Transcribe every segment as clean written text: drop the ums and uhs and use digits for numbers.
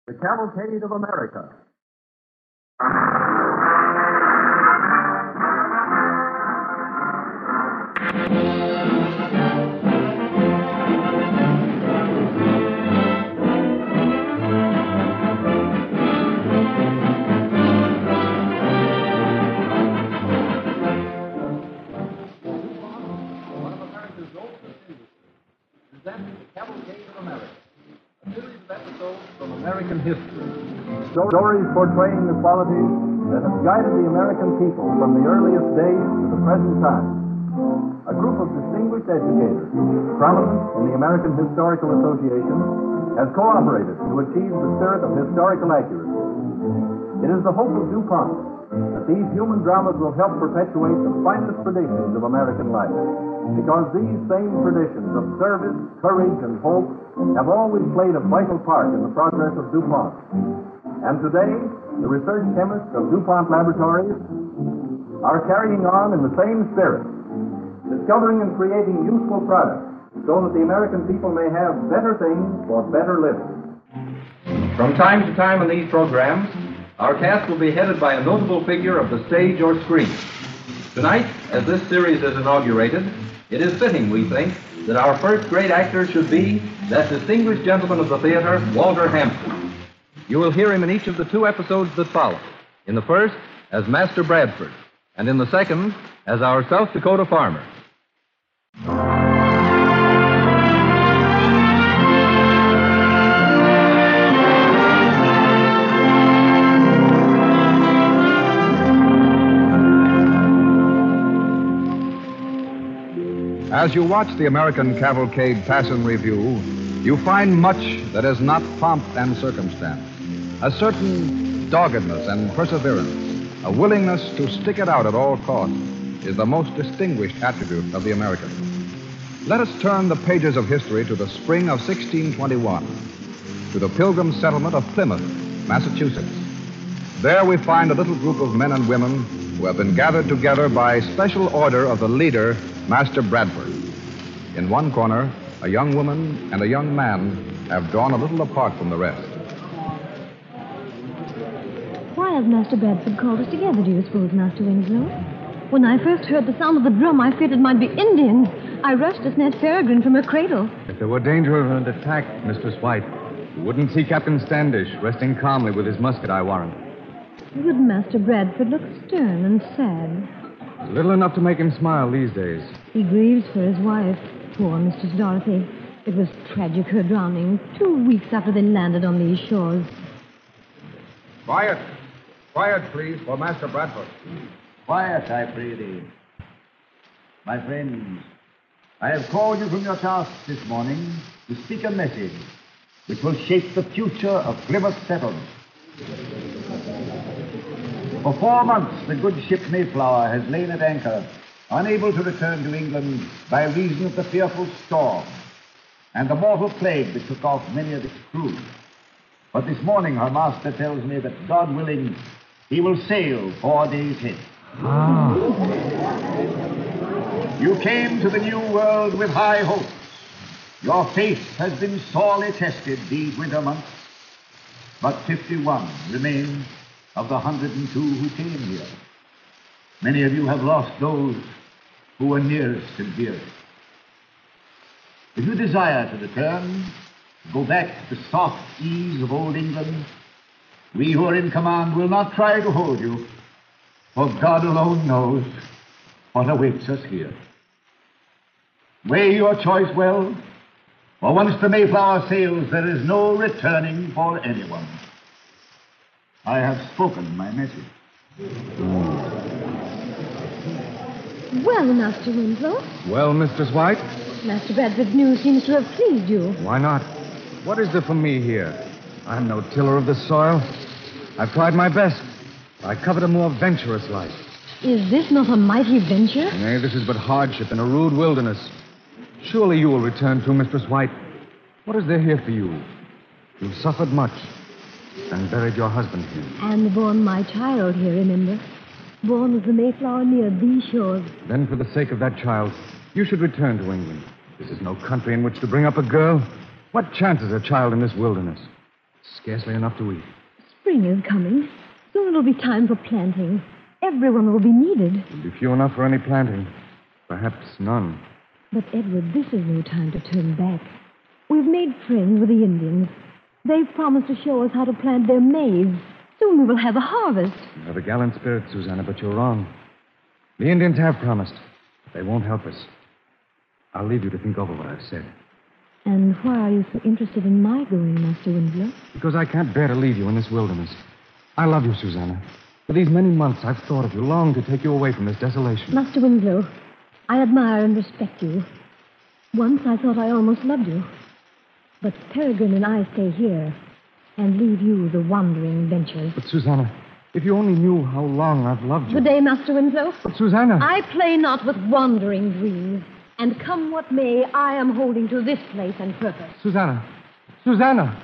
The Cavalcade of America. One of America's oldest industries presents the Cavalcade of America. A series of episodes from American history. Stories portraying the qualities that have guided the American people from the earliest days to the present time. A group of distinguished educators, prominent in the American Historical Association, has cooperated to achieve the spirit of historical accuracy. It is the hope of DuPont that these human dramas will help perpetuate the finest traditions of American life, because these same traditions of service, courage, and hope have always played a vital part in the progress of DuPont. And today, the research chemists of DuPont Laboratories are carrying on in the same spirit, discovering and creating useful products so that the American people may have better things for better living. From time to time in these programs, our cast will be headed by a notable figure of the stage or screen. Tonight, as this series is inaugurated, it is fitting, we think, that our first great actor should be that distinguished gentleman of the theater, Walter Hampton. You will hear him in each of the two episodes that follow. In the first, as Master Bradford, and in the second, as our South Dakota farmer. As you watch the American Cavalcade pass in review, you find much that is not pomp and circumstance. A certain doggedness and perseverance, a willingness to stick it out at all costs, is the most distinguished attribute of the American. Let us turn the pages of history to the spring of 1621, to the Pilgrim settlement of Plymouth, Massachusetts. There we find a little group of men and women who have been gathered together by special order of the leader, Master Bradford. In one corner, a young woman and a young man have drawn a little apart from the rest. Why has Master Bradford called us together, do you suppose, Master Winslow? When I first heard the sound of the drum, I feared it might be Indians. I rushed to snatch Peregrine from her cradle. If there were danger of an attack, Mistress White, you wouldn't see Captain Standish resting calmly with his musket, I warrant. Good Master Bradford looks stern and sad. Little enough to make him smile these days. He grieves for his wife, poor Mistress Dorothy. It was tragic, her drowning, 2 weeks after they landed on these shores. Quiet. Quiet, please, for Master Bradford. Quiet, I pray thee. My friends, I have called you from your tasks this morning to speak a message which will shape the future of Plymouth settlement. For 4 months, the good ship Mayflower has lain at anchor, unable to return to England by reason of the fearful storm and the mortal plague that took off many of its crew. But this morning, her master tells me that, God willing, he will sail 4 days hence. You came to the New World with high hopes. Your faith has been sorely tested these winter months. But 51 remain of the 102 who came here. Many of you have lost those who were nearest and dearest. If you desire to return, go back to the soft ease of old England, we who are in command will not try to hold you, for God alone knows what awaits us here. Weigh your choice well, for once the Mayflower sails, there is no returning for anyone. I have spoken my message. Well, Master Winslow, Well, Mistress White, Master Bradford's news seems to have pleased you. why not? What is there for me here? I'm no tiller of the soil. I've tried my best. I covet a more venturous life. Is this not a mighty venture? Nay, this is but hardship in a rude wilderness. Surely you will return to Mistress White. What is there here for you? You've suffered much and buried your husband here. And born my child here, remember? Born with the Mayflower near these shores. Then, for the sake of that child, you should return to England. This is no country in which to bring up a girl. What chance has a child in this wilderness? Scarcely enough to eat. Spring is coming. Soon it'll be time for planting. Everyone will be needed. There'll be few enough for any planting. Perhaps none. But, Edward, this is no time to turn back. We've made friends with the Indians. They've promised to show us how to plant their maize. Soon we will have a harvest. You have a gallant spirit, Susanna, but you're wrong. The Indians have promised. They won't help us. I'll leave you to think over what I've said. And why are you so interested in my going, Master Winslow? Because I can't bear to leave you in this wilderness. I love you, Susanna. For these many months, I've thought of you, longed to take you away from this desolation. Master Winslow, I admire and respect you. Once I thought I almost loved you. But Peregrine and I stay here and leave you the wandering ventures. But, Susanna, if you only knew how long I've loved you. Good day, Master Winslow. But, Susanna. I play not with wandering dreams. And come what may, I am holding to this place and purpose. Susanna. Susanna.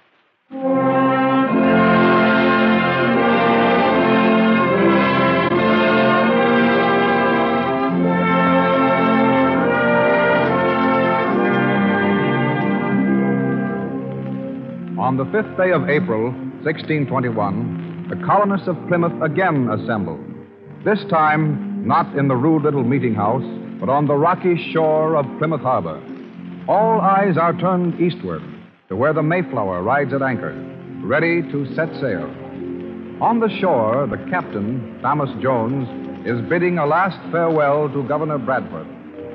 On the 5th day of April, 1621, the colonists of Plymouth again assembled. This time, not in the rude little meeting house, but on the rocky shore of Plymouth Harbor. All eyes are turned eastward to where the Mayflower rides at anchor, ready to set sail. On the shore, the captain, Thomas Jones, is bidding a last farewell to Governor Bradford.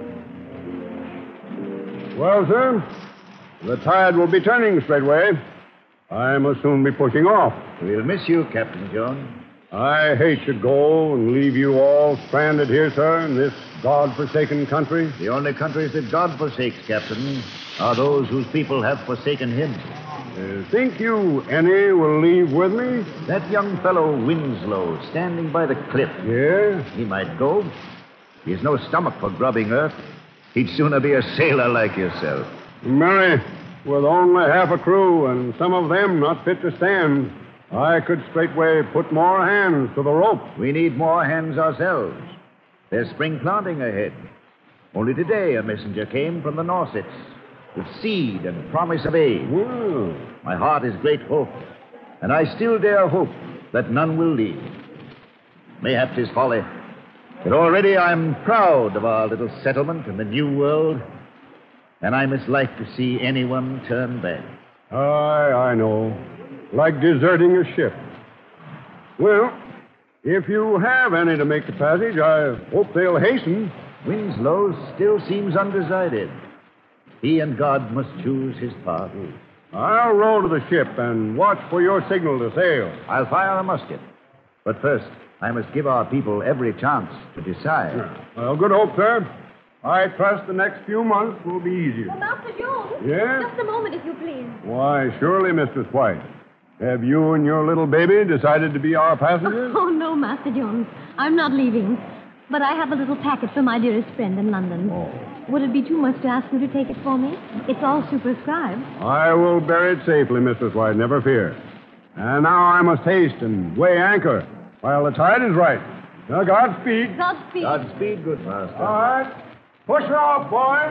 Well, sir, the tide will be turning straightway. I must soon be pushing off. We'll miss you, Captain Jones. I hate to go and leave you all stranded here, sir, in this God-forsaken country. The only countries that God forsakes, Captain, are those whose people have forsaken him. Think you any will leave with me? That young fellow Winslow, standing by the cliff. Yeah? He might go. He's no stomach for grubbing earth. He'd sooner be a sailor like yourself. Mary, with only half a crew and some of them not fit to stand, I could straightway put more hands to the rope. We need more hands ourselves. There's spring planting ahead. Only today a messenger came from the Norsets with seed and promise of aid. Well, My heart is great hope, and I still dare hope that none will leave. Mayhap 'tis folly, but already I'm proud of our little settlement in the New World, and I mislike to see anyone turn back. I know. Like deserting a ship. Well, if you have any to make the passage, I hope they'll hasten. Winslow still seems undecided. He and God must choose his path. I'll row to the ship and watch for your signal to sail. I'll fire a musket. But first, I must give our people every chance to decide. Well, good hope, sir. I trust the next few months will be easier. Master Jones? Yes? Just a moment, if you please. Why, surely, Mistress White. Have you and your little baby decided to be our passengers? Oh, no, Master Jones. I'm not leaving. But I have a little packet for my dearest friend in London. Oh. Would it be too much to ask you to take it for me? It's all superscribed. I will bear it safely, Mistress White, never fear. And now I must haste and weigh anchor while the tide is right. Now, Godspeed. Godspeed. Godspeed, good master. All right. Push her off, boys.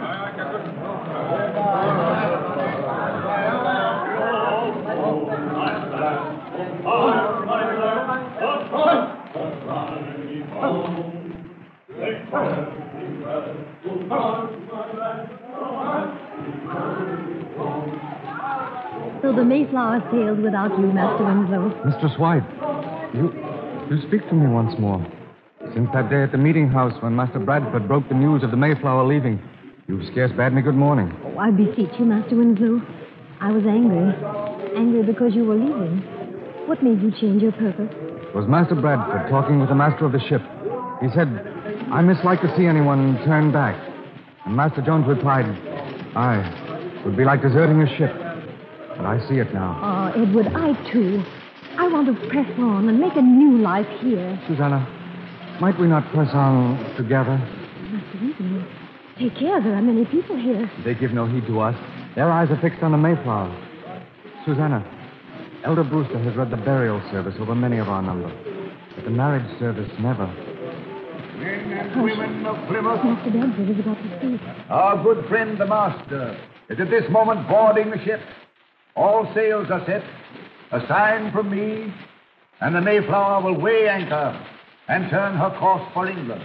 So the Mayflower sailed without you, Master Winslow. Mistress White, you speak to me once more. Since that day at the meeting house when Master Bradford broke the news of the Mayflower leaving, you've scarce bade me good morning. Oh, I beseech you, Master Winslow. I was angry. Angry because you were leaving. What made you change your purpose? It was Master Bradford talking with the master of the ship. He said, I mislike to see anyone turn back. And Master Jones replied, it would be like deserting a ship. But I see it now. Oh, Edward, I too. I want to press on and make a new life here. Susanna, might we not press on together? Master Winslow, take care. There are many people here. They give no heed to us. Their eyes are fixed on the Mayflower. Susanna, Elder Brewster has read the burial service over many of our number. But the marriage service never. Men and women of Plymouth, Master Bedford is about to speak. our good friend the master is at this moment boarding the ship. All sails are set, a sign from me, and the Mayflower will weigh anchor and turn her course for England.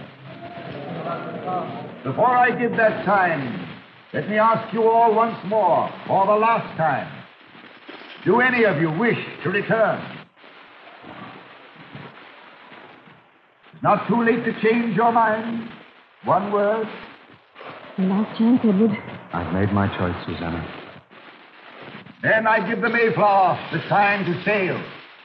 Before I give that sign, let me ask you all once more, for the last time, do any of you wish to return? It's not too late to change your mind. One word. Last chance, Edward. I've made my choice, Susanna. Then I give the Mayflower the sign to sail.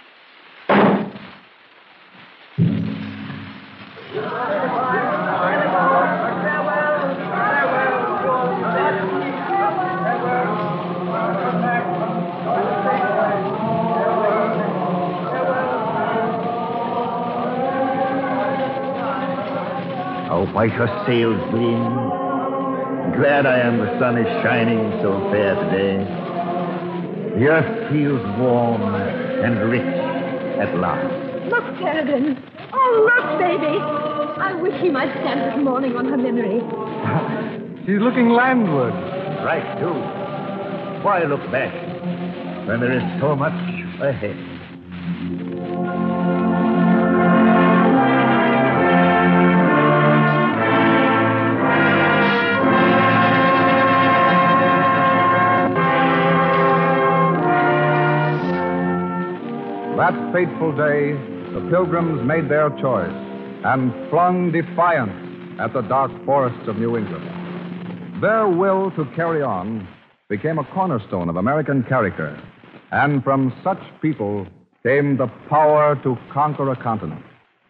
How white her sails gleam. Glad I am the sun is shining so fair today. The earth feels warm and rich at last. Look, Peregrine. Oh, look, baby. I wish he might stand this morning on her memory. She's looking landward. Right, too. Why look back when there is so much ahead? That fateful day, the Pilgrims made their choice and flung defiance at the dark forests of New England. Their will to carry on became a cornerstone of American character, and from such people came the power to conquer a continent.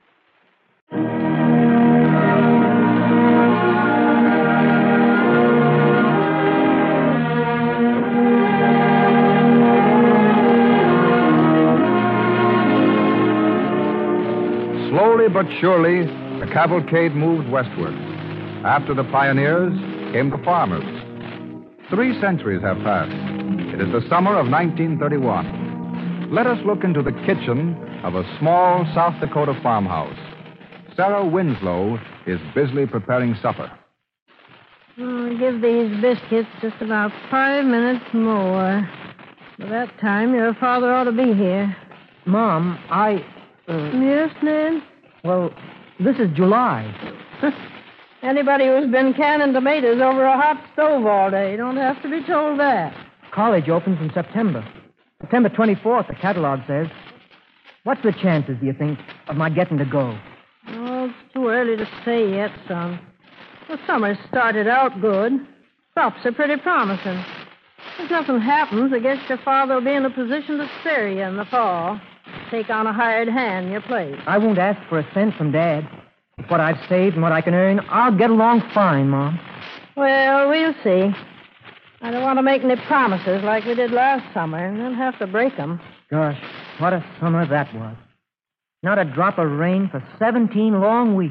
Slowly but surely, the cavalcade moved westward. After the pioneers came the farmers. 3 centuries have passed. It is the summer of 1931. Let us look into the kitchen of a small South Dakota farmhouse. Sarah Winslow is busily preparing supper. I'll give these biscuits just about 5 minutes more. By that time, your father ought to be here. Mom, Yes, Ned? well, this is July. Anybody who's been canning tomatoes over a hot stove all day don't have to be told that. College opens in September. September 24th, the catalog says. What's the chances, do you think, of my getting to go? Oh, it's too early to say yet, son. The summer started out good. Crops are pretty promising. If nothing happens, I guess your father will be in a position to spare you in the fall. Take on a hired hand in your place. I won't ask for a cent from Dad. With what I've saved and what I can earn, I'll get along fine, Mom. Well, we'll see. I don't want to make any promises like we did last summer and then have to break them. Gosh, what a summer that was. Not a drop of rain for 17 long weeks.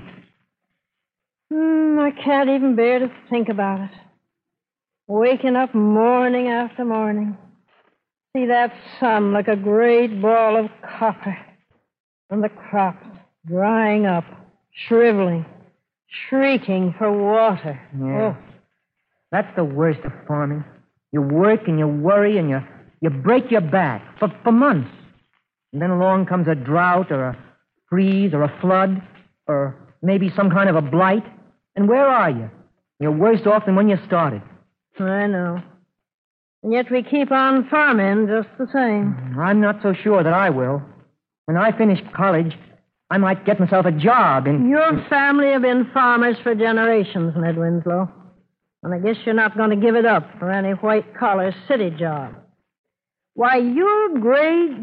I can't even bear to think about it. Waking up morning after morning. See that sun like a great ball of copper. And the crops drying up, shriveling, shrieking for water. Yeah. Oh, That's the worst of farming. You work and you worry and you break your back for months. And then along comes a drought or a freeze or a flood or maybe some kind of a blight. And where are you? You're worse off than when you started. I know. And yet we keep on farming just the same. I'm not so sure that I will. When I finish college, I might get myself a job in... Your family have been farmers for generations, Ned Winslow. And I guess you're not going to give it up for any white-collar city job. Why, your great...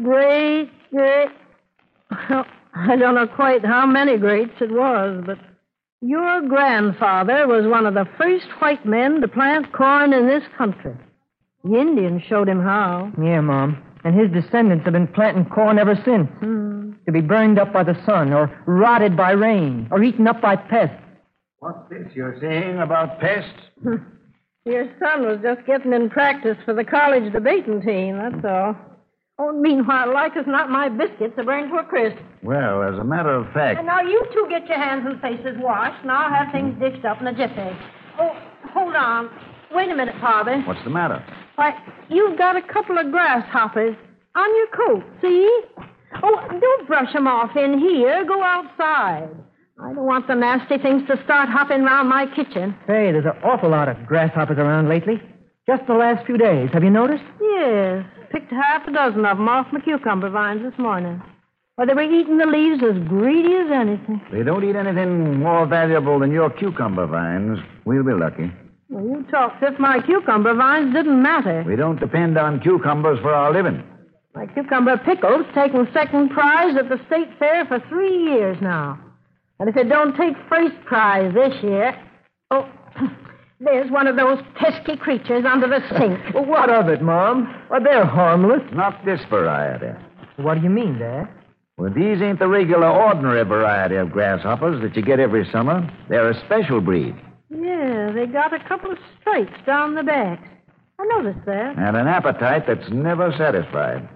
Well, I don't know quite how many greats it was, but your grandfather was one of the first white men to plant corn in this country. The Indians showed him how. Yeah, Mom. And his descendants have been planting corn ever since. To be burned up by the sun or rotted by rain or eaten up by pests. What's this you're saying about pests? Your son was just getting in practice for the college debating team, that's all. Oh, meanwhile, like as not, my biscuits are burned to a crisp. Well, as a matter of fact... And now you two get your hands and faces washed, and I'll have things dished up in a jiffy. Oh, hold on. Wait a minute, Father. What's the matter? Why, you've got a couple of grasshoppers On your coat, see? Oh, don't brush them off in here. Go outside. I don't want the nasty things to start hopping around my kitchen. Hey, there's an awful lot of grasshoppers around lately. Just the last few days. Have you noticed? Yes. Picked half a dozen of them off my cucumber vines this morning. Well, they were eating the leaves as greedy as anything. They don't eat anything more valuable than your cucumber vines. We'll be lucky. Well, you talk as if my cucumber vines didn't matter. We don't depend on cucumbers for our living. My cucumber pickle's taken second prize at the state fair for 3 years now. And if it don't take first prize this year... Oh, there's one of those pesky creatures under the sink. Well, what of it, Mom? Well, they're harmless. Not this variety. What do you mean, Dad? Well, these ain't the regular, ordinary variety of grasshoppers that you get every summer. They're a special breed. Yeah, they got a couple of stripes down the backs. I noticed that. And an appetite that's never satisfied.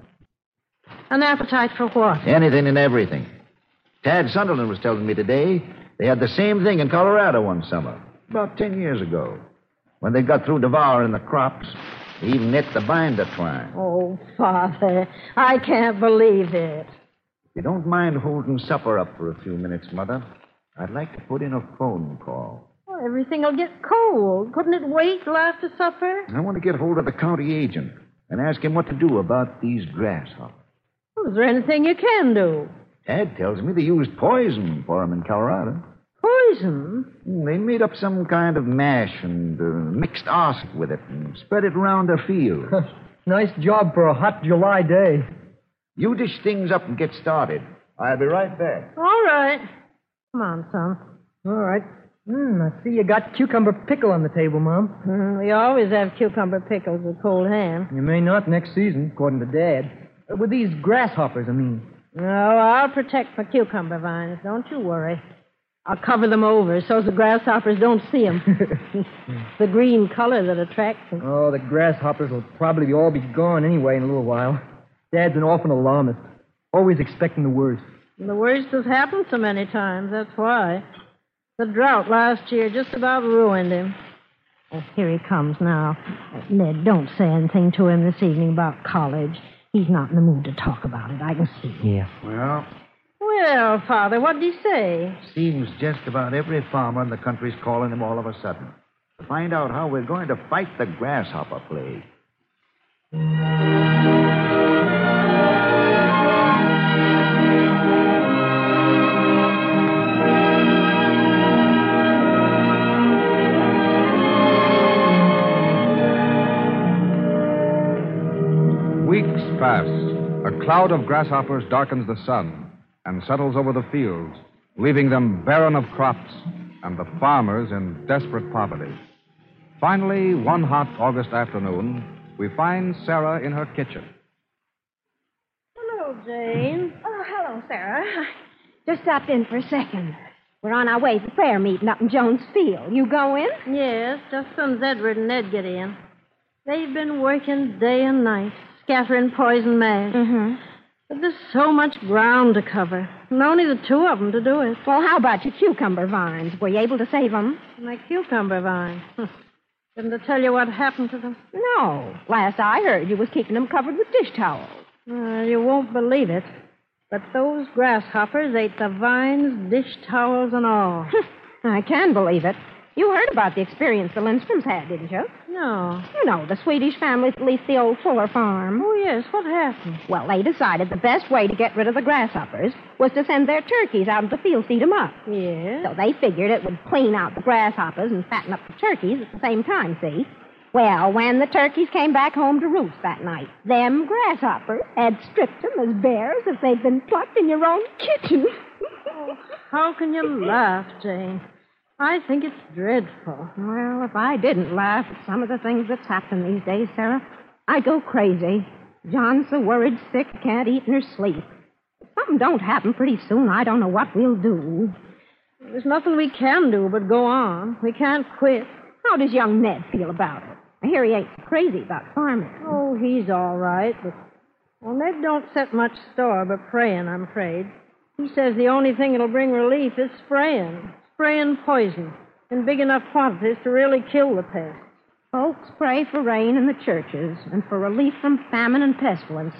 An appetite for what? Anything and everything. Tad Sunderland was telling me today they had the same thing in Colorado one summer, about 10 years ago. When they got through devouring the crops, they even ate the binder twine. Oh, Father, I can't believe it. If you don't mind holding supper up for a few minutes, Mother, I'd like to put in a phone call. Well, everything will get cold. Couldn't it wait till after supper? I want to get hold of the county agent and ask him what to do about these grasshoppers. Well, is there anything you can do? Tad tells me they used poison for them in Colorado. Poison? They made up some kind of mash and mixed acid with it and spread it around their field. Nice job for a hot July day. You dish things up and get started. I'll be right back. All right. Come on, son. All right. I see you got cucumber pickle on the table, Mom. We always have cucumber pickles with cold ham. You may not next season, according to Dad. With these grasshoppers, I mean. No, I'll protect my cucumber vines. Don't you worry. I'll cover them over so the grasshoppers don't see them. The green color that attracts them. Oh, the grasshoppers will probably all be gone anyway in a little while. Dad's an awful alarmist. Always expecting the worst. The worst has happened so many times, that's why. The drought last year just about ruined him. Oh, here he comes now. Ned, don't say anything to him this evening about college. He's not in the mood to talk about it, I can see. Yeah. Well, Father, what did he say? Seems just about every farmer in the country's calling him all of a sudden to find out how we're going to fight the grasshopper plague. Weeks pass. A cloud of grasshoppers darkens the sun and settles over the fields, leaving them barren of crops and the farmers in desperate poverty. Finally, one hot August afternoon, we find Sarah in her kitchen. Hello, Jane. Oh, hello, Sarah. Just stopped in for a second. We're on our way to the prayer meeting up in Jones Field. You going? Yes, just as soon as Edward and Ned get in. They've been working day and night, scattering poison mash. Mm-hmm. But there's so much ground to cover, and only the two of them to do it. Well, how about your cucumber vines? Were you able to save them? My cucumber vine. Didn't I tell you what happened to them? No. Last I heard, you was keeping them covered with dish towels. You won't believe it, but those grasshoppers ate the vines, dish towels, and all. I can believe it. You heard about the experience the Lindstroms had, didn't you? No. You know, the Swedish family that leased the old Fuller farm. Oh, yes. What happened? Well, they decided the best way to get rid of the grasshoppers was to send their turkeys out into the fields to eat them up. Yes. So they figured it would clean out the grasshoppers and fatten up the turkeys at the same time, see? Well, when the turkeys came back home to roost that night, them grasshoppers had stripped them as bare as if they'd been plucked in your own kitchen. How can you laugh, Jane? I think it's dreadful. Well, if I didn't laugh at some of the things that's happened these days, Sarah, I'd go crazy. John's so worried sick, can't eat nor sleep. If something don't happen pretty soon, I don't know what we'll do. There's nothing we can do but go on. We can't quit. How does young Ned feel about it? I hear he ain't crazy about farming. Oh, he's all right, but... Well, Ned don't set much store by praying, I'm afraid. He says the only thing that'll bring relief is spraying. Spraying poison in big enough quantities to really kill the pest. Folks pray for rain in the churches and for relief from famine and pestilence.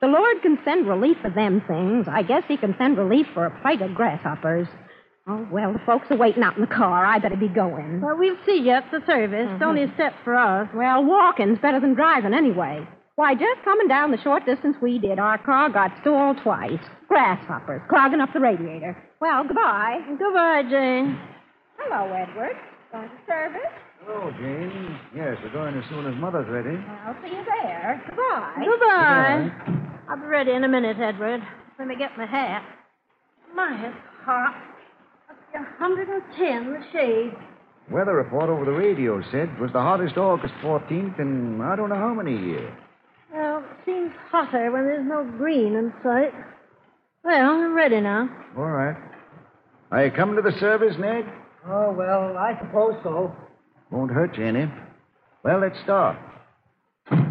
The Lord can send relief for them things. I guess he can send relief for a plight of grasshoppers. Oh, well, the folks are waiting out in the car. I better be going. Well, we'll see you at the service. It's only a step for us. Well, walking's better than driving anyway. Why, just coming down the short distance we did, our car got stalled twice. Grasshoppers clogging up the radiator. Well, goodbye. Goodbye, Jane. Hello, Edward. Going to service? Hello, Jane. Yes, we're going as soon as Mother's ready. I'll see you there. Goodbye. Goodbye. I'll be ready in a minute, Edward. Let me get my hat. My, it's hot. Up to 110 the shade. Weather report over the radio said it was the hottest August 14th in I don't know how many years. Well, it seems hotter when there's no green in sight. Well, I'm ready now. All right. Are you coming to the service, Ned? Oh, well, I suppose so. Won't hurt you any. Well, let's start. Whew.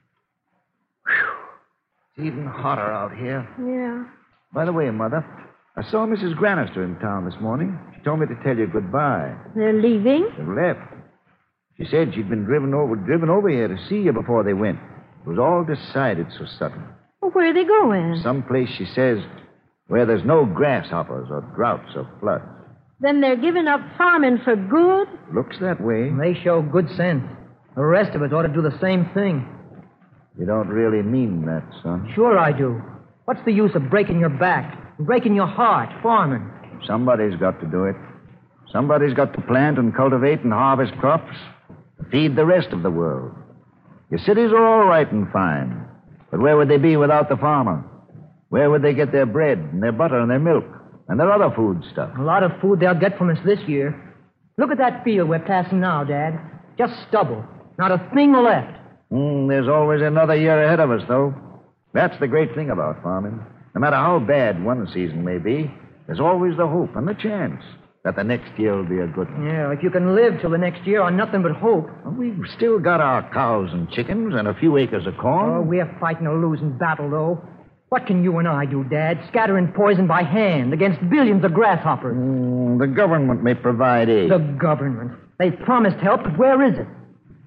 It's even hotter out here. Yeah. By the way, Mother, I saw Mrs. Granister in town this morning. She told me to tell you goodbye. They're leaving? They left. She said she'd been driven over here to see you before they went. It was all decided so sudden. Well, where are they going? Someplace, she says, where there's no grasshoppers or droughts or floods. Then they're giving up farming for good? Looks that way. They show good sense. The rest of us ought to do the same thing. You don't really mean that, son. Sure I do. What's the use of breaking your back, breaking your heart, farming? Somebody's got to do it. Somebody's got to plant and cultivate and harvest crops to feed the rest of the world. Your cities are all right and fine, but where would they be without the farmer? Where would they get their bread and their butter and their milk and their other food stuff? A lot of food they'll get from us this year. Look at that field we're passing now, Dad. Just stubble. Not a thing left. There's always another year ahead of us, though. That's the great thing about farming. No matter how bad one season may be, there's always the hope and the chance that the next year will be a good one. Yeah, if you can live till the next year on nothing but hope. Well, we've still got our cows and chickens and a few acres of corn. Oh, we're fighting a losing battle, though. What can you and I do, Dad? Scattering poison by hand against billions of grasshoppers. The government may provide aid. The government. They've promised help, but where is it?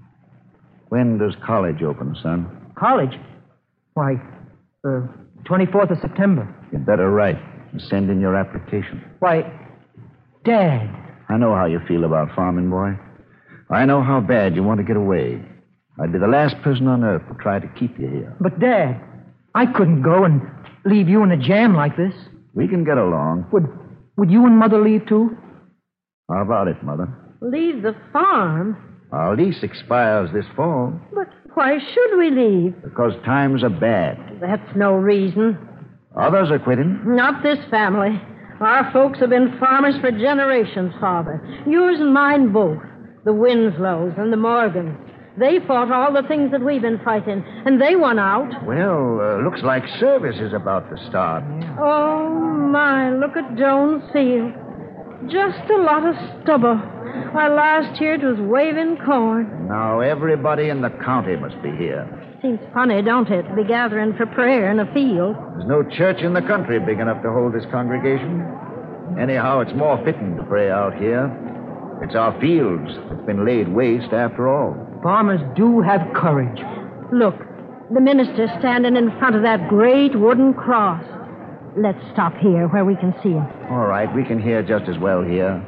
When does college open, son? College? Why, the 24th of September. You'd better write and send in your application. Why, Dad. I know how you feel about farming, boy. I know how bad you want to get away. I'd be the last person on earth to try to keep you here. But, Dad, I couldn't go and leave you in a jam like this. We can get along. Would you and Mother leave, too? How about it, Mother? Leave the farm? Our lease expires this fall. But why should we leave? Because times are bad. That's no reason. Others are quitting. Not this family. Our folks have been farmers for generations, Father. Yours and mine both. The Winslows and the Morgans. They fought all the things that we've been fighting, and they won out. Well, looks like service is about to start. Oh, my, look at Jones Field. Just a lot of stubble. Why, last year it was waving corn. Now everybody in the county must be here. Seems funny, don't it, to be gathering for prayer in a field? There's no church in the country big enough to hold this congregation. Anyhow, it's more fitting to pray out here. It's our fields that's been laid waste after all. Farmers do have courage. Look, the minister's standing in front of that great wooden cross. Let's stop here where we can see him. All right, we can hear just as well here.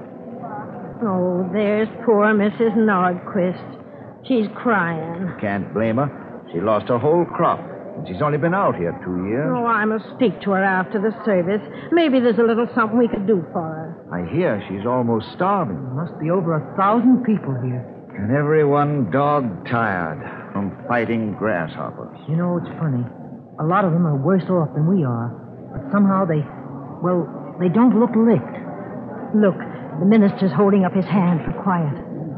Oh, there's poor Mrs. Nordquist. She's crying. Can't blame her. She lost her whole crop, and she's only been out here 2 years. Oh, I must speak to her after the service. Maybe there's a little something we could do for her. I hear she's almost starving. There must be over 1,000 people here. And everyone dog-tired from fighting grasshoppers. You know, it's funny. A lot of them are worse off than we are. But somehow they don't look licked. Look, the minister's holding up his hand for quiet.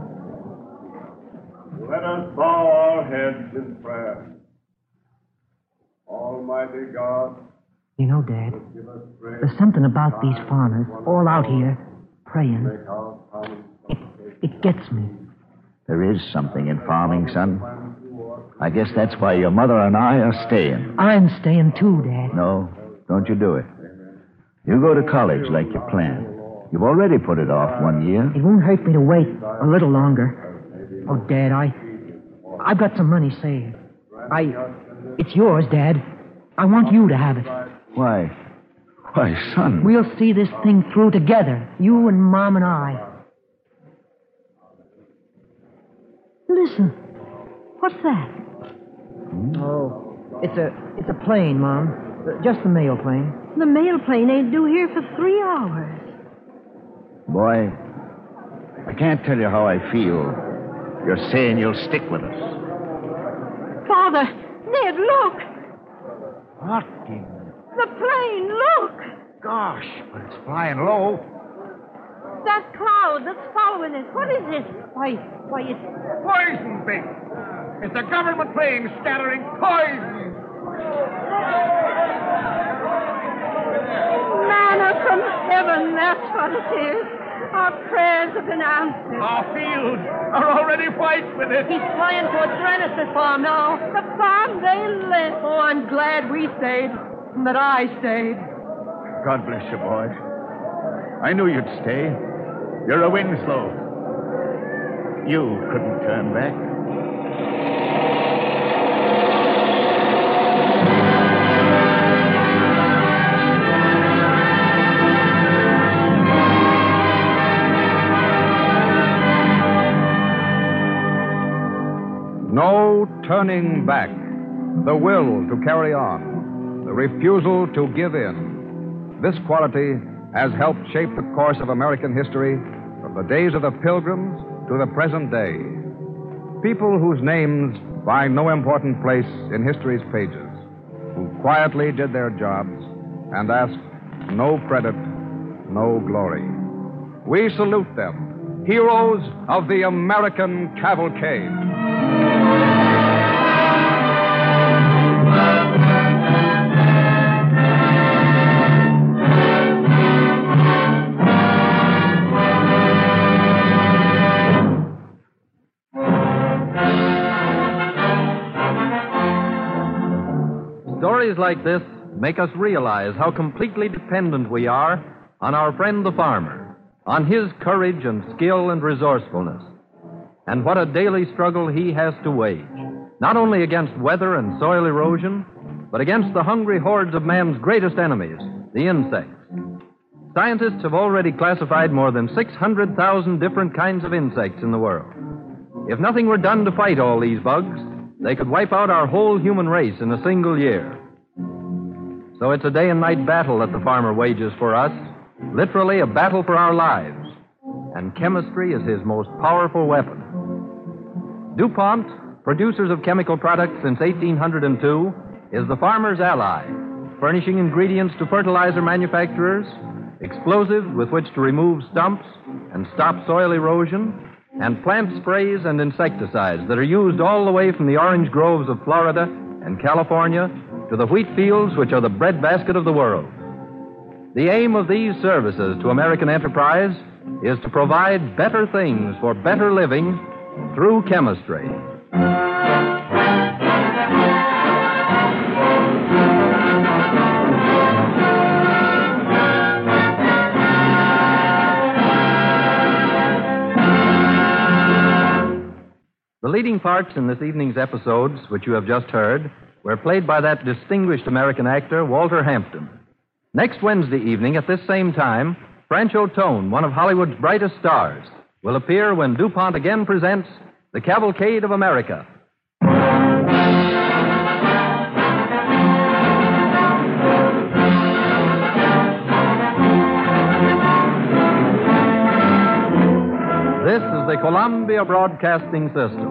Let us bow our heads in prayer. Almighty God. You know, Dad, there's something about these farmers all out here praying. It gets me. There is something in farming, son. I guess that's why your mother and I are staying. I'm staying too, Dad. No, don't you do it. You go to college like you planned. You've already put it off 1 year. It won't hurt me to wait a little longer. Oh, Dad, I've got some money saved. It's yours, Dad. I want you to have it. Why, son. We'll see this thing through together, you and Mom and I. Listen. What's that? Oh, it's a plane, Mom. Just the mail plane. The mail plane ain't due here for 3 hours. Boy, I can't tell you how I feel. You're saying you'll stick with us. Father, Ned, look. What? The plane, look. Gosh, but it's flying low. That cloud that's following it. What is it? Why, it's... Poison, Big. It's a government plane scattering poison. Manna from heaven, that's what it is. Our prayers have been answered. Our fields are already white with it. He's flying towards Rennis's farm now. The farm they left. Oh, I'm glad we stayed. And that I stayed. God bless you, boy. I knew you'd stay. You're a Winslow. You couldn't turn back. No turning back. The will to carry on. The refusal to give in. This quality has helped shape the course of American history from the days of the Pilgrims to the present day. People whose names find no important place in history's pages, who quietly did their jobs and asked no credit, no glory. We salute them, heroes of the American cavalcade. Stories like this make us realize how completely dependent we are on our friend the farmer, on his courage and skill and resourcefulness, and what a daily struggle he has to wage, not only against weather and soil erosion, but against the hungry hordes of man's greatest enemies, the insects. Scientists have already classified more than 600,000 different kinds of insects in the world. If nothing were done to fight all these bugs, they could wipe out our whole human race in a single year. So it's a day and night battle that the farmer wages for us, literally a battle for our lives. And chemistry is his most powerful weapon. DuPont, producers of chemical products since 1802, is the farmer's ally, furnishing ingredients to fertilizer manufacturers, explosives with which to remove stumps and stop soil erosion, and plant sprays and insecticides that are used all the way from the orange groves of Florida and California to the wheat fields which are the breadbasket of the world. The aim of these services to American enterprise is to provide better things for better living through chemistry. The leading parts in this evening's episodes, which you have just heard, were played by that distinguished American actor, Walter Hampton. Next Wednesday evening at this same time, Francho Tone, one of Hollywood's brightest stars, will appear when DuPont again presents The Cavalcade of America. This is the Columbia Broadcasting System.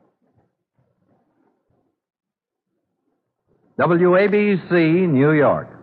WABC, New York.